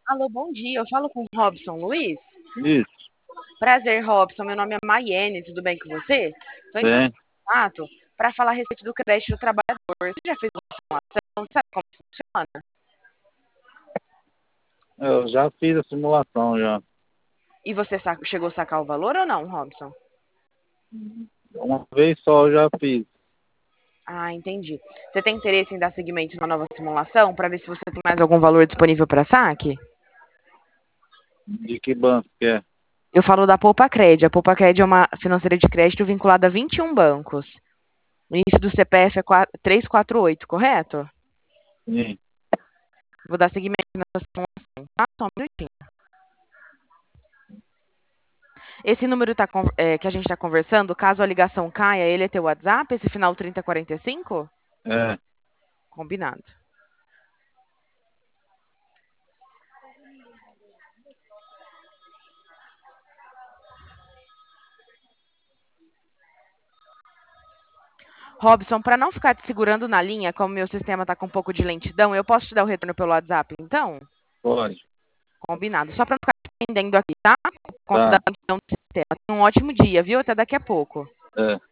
Alô, bom dia. Eu falo com o Robson Luiz. Isso, Prazer, Robson. Meu nome é Maiene, tudo bem com você? Estou entrando bem. em contato para falar a respeito do crédito do trabalhador. Você já fez uma simulação? Sabe como funciona? Eu já fiz a simulação já. E você chegou a sacar o valor ou não, Robson? Uma vez só eu já fiz. Ah, entendi. Você tem interesse em dar seguimento na nova simulação para ver se você tem mais algum valor disponível para saque? De que banco que é? Eu falo da Poupa Cred. A Poupa Cred é uma financeira de crédito vinculada a 21 bancos. O início do CPF é 348, correto? Sim. Vou dar seguimento nessa simulação, tá? Só um minutinho. Esse número que a gente está conversando, caso a ligação caia, ele é teu WhatsApp, esse final 3045? É. Combinado. Robson, para não ficar te segurando na linha, como meu sistema está com um pouco de lentidão, eu posso te dar o retorno pelo WhatsApp, então? Pode. Combinado. Só para não ficar te prendendo aqui, tá? Por conta da Tá. lentidão do sistema. Tenha um ótimo dia, viu? Até daqui a pouco. É.